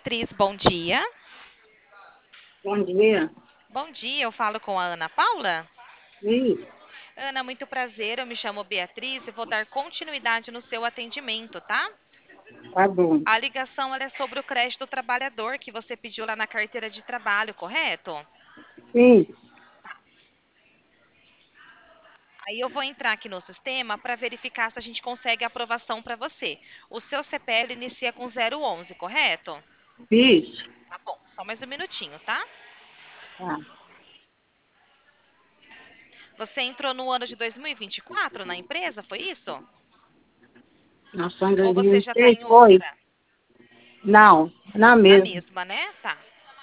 Beatriz, bom dia. Bom dia. Bom dia, eu falo com a Ana Paula. Sim, Ana, muito prazer, eu me chamo Beatriz e vou dar continuidade no seu atendimento, tá? tá bom. A ligação ela é sobre o crédito do trabalhador que você pediu lá na carteira de trabalho, correto? Sim, Aí eu vou entrar aqui no sistema para verificar se a gente consegue a aprovação para você. O seu CPL inicia com 011, correto? isso. Tá bom, só mais um minutinho, tá? Tá. Você entrou no ano de 2024 na empresa, foi isso? Nós estamos em Ou você já está 2006, em foi? outra? Não, na Na mesma. mesma, né? Tá.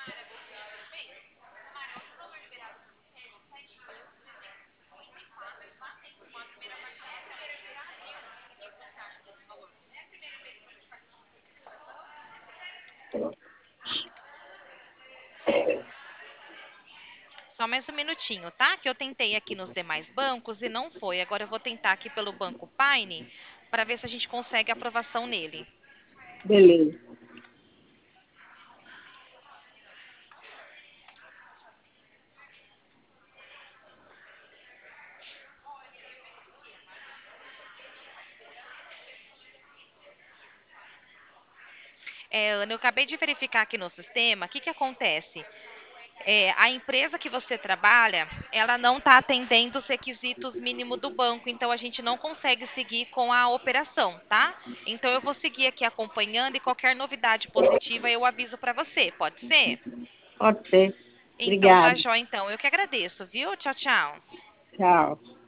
Só mais um minutinho, tá? Que eu tentei aqui nos demais bancos e não foi. Agora eu vou tentar aqui pelo Banco Paine para ver se a gente consegue aprovação nele. Beleza. Ana, eu acabei de verificar aqui no sistema. O que que acontece? A empresa que você trabalha, ela não está atendendo os requisitos mínimos do banco, então a gente não consegue seguir com a operação, tá? Então eu vou seguir aqui acompanhando e qualquer novidade positiva eu aviso para você, pode ser? Pode ser. Então tá Obrigada. jóia, então. Eu que agradeço, viu? Tchau, tchau. Tchau.